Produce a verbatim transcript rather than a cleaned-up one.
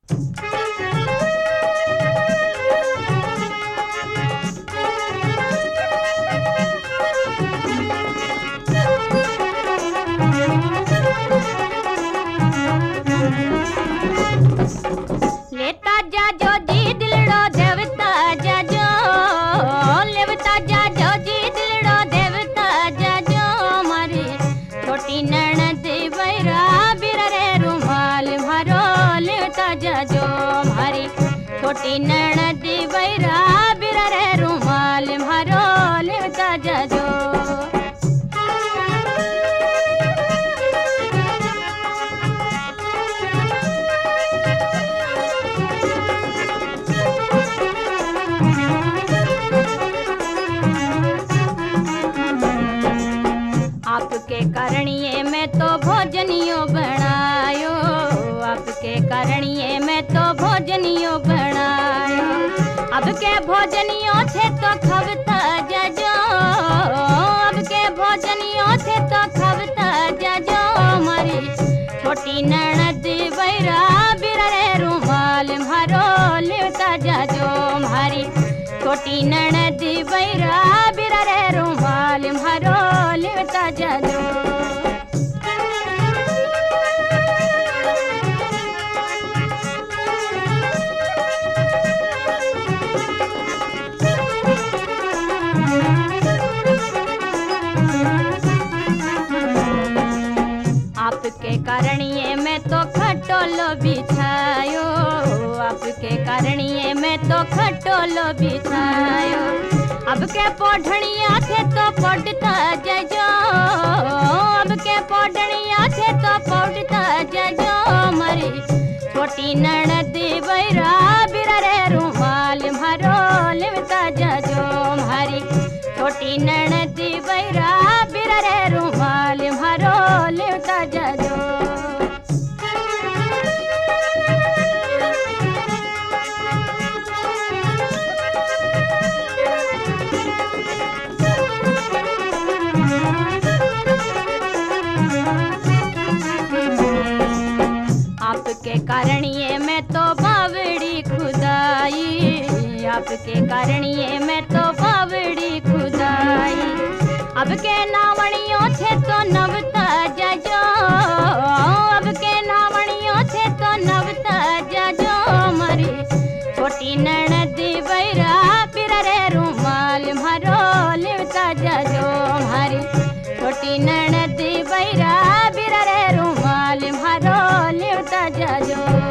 लेता जा जो जी दिलड़ो देवता जा जो, लेवता जा जो जी दिलड़ो देवता जा जो, मारी छोटी ननद बैरा बिररे रुमाल मारो लेवता जा जो, मारी छोटी ननद बैरा बिररे रुमाल मारो लेवता जा जो। आपके करनिए में तो भोजनियो बनायो, आपके करनिए में तो भोजनियो बनायो, अब के भोजनियो थे तो खबता जा जो, अब के भोजनियो थे तो खबता जा जो, मारी छोटी ननद बैरा बिररे रुमाल मारो लेवता जा जो, मारी छोटी ननद बैरा बिररे रुमाल मारो लेवता जा जो। आपके करनिए में तो खटोलो बिछायो, आपके करनिए में तो खटोलो बिछायो, अब के पोढ़निया थे तो पढ़ता जाजो, अब के पोढ़निया थे तो पढ़ता जाजो, मरी छोटी ननद बैरा बिररे रुमाल मारो लेवता जाजो, मारी छोटी ननद बैरा बिररे रुमाल मारो लेवता जाजो। आपके करनिए में तो बावड़ी खुदाई, आपके करनिए में तो बावड़ी खुदाई, अब के नावणियों थे तो नवता जाजो, अब के नावणियों थे तो नवता जाजो, मरी छोटी ननद बैरा बिररे रुमाल मारो लेवता जाजो, मारी छोटी ननद बैरा बिररे रुमाल मारो लेवता जाजो।